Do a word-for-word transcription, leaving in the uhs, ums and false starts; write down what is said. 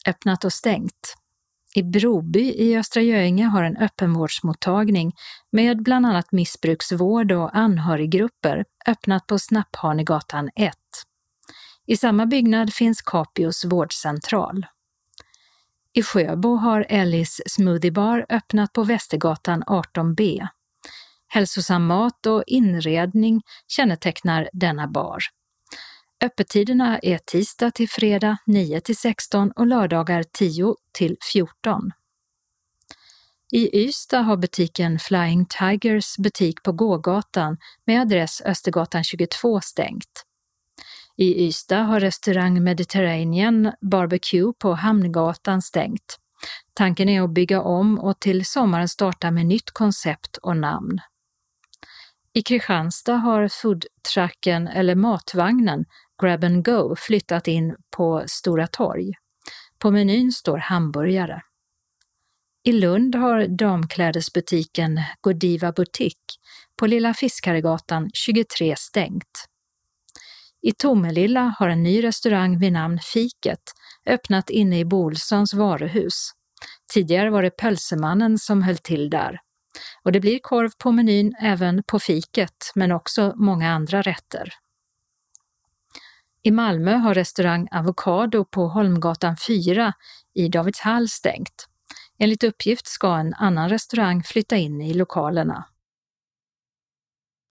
öppnat och stängt. I Broby i Östra Göinge har en öppenvårdsmottagning med bland annat missbruksvård och anhöriggrupper öppnat på Snapphanegatan ett. I samma byggnad finns Capios vårdcentral. I Sjöbo har Ellis Smoothie Bar öppnat på Västergatan arton B. Hälsosam mat och inredning kännetecknar denna bar. Öppettiderna är tisdag till fredag nio till sexton och lördagar tio till fjorton. I Ystad har butiken Flying Tigers butik på Gågatan med adress Östergatan tjugotvå stängt. I Ystad har restaurang Mediterranean Barbecue på Hamngatan stängt. Tanken är att bygga om och till sommaren starta med nytt koncept och namn. I Kristianstad har foodtrucken eller matvagnen Grab and Go flyttat in på Stora torg. På menyn står hamburgare. I Lund har damklädesbutiken Godiva Boutique på Lilla Fiskaregatan tjugotre stängt. I Tomelilla har en ny restaurang vid namn Fiket öppnat inne i Bolsons varuhus. Tidigare var det Pölsemannen som höll till där. Och det blir korv på menyn även på fiket, men också många andra rätter. I Malmö har restaurang Avocado på Holmgatan fyra i Davidshall stängt. Enligt uppgift ska en annan restaurang flytta in i lokalerna.